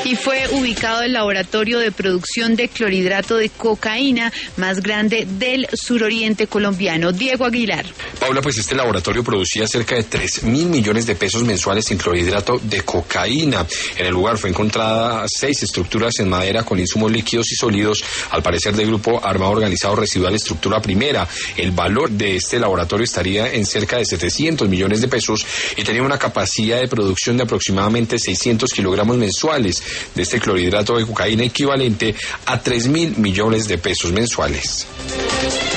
y fue ubicado el laboratorio de producción de clorhidrato de cocaína más grande del suroriente colombiano. Diego Aguilar. Paula, pues este laboratorio producía cerca de 3.000 millones de pesos mensuales en clorhidrato de cocaína. En el lugar fue encontrada 6 estructuras en madera con insumos líquidos y sólidos, al parecer del Grupo Armado Organizado Residual Estructura Primera. El valor de este laboratorio estaría en cerca de 700 millones de pesos y tenía una capacidad de producción de aproximadamente 600 kilogramos mensuales de este clorhidrato de cocaína, equivalente a 3.000 millones de pesos mensuales.